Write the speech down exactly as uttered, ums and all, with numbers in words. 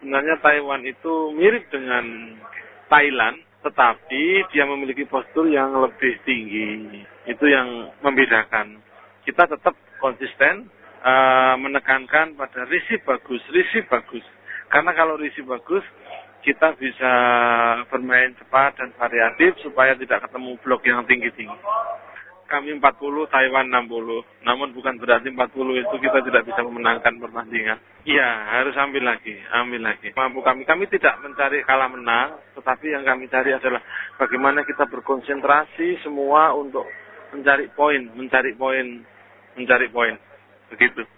sebenarnya Taiwan itu mirip dengan Thailand, tetapi dia memiliki postur yang lebih tinggi. Itu yang membedakan. Kita tetap konsisten uh, menekankan pada receive bagus, receive bagus. Karena kalau receive bagus, kita bisa bermain cepat dan variatif supaya tidak ketemu blok yang tinggi-tinggi. Kami empat puluh, Taiwan enam puluh. Namun bukan berarti empat puluh itu kita tidak bisa memenangkan pertandingan. Iya, harus ambil lagi, ambil lagi. Mampu kami, kami tidak mencari kalah menang, tetapi yang kami cari adalah bagaimana kita berkonsentrasi semua untuk mencari poin, mencari poin, mencari poin. Begitu.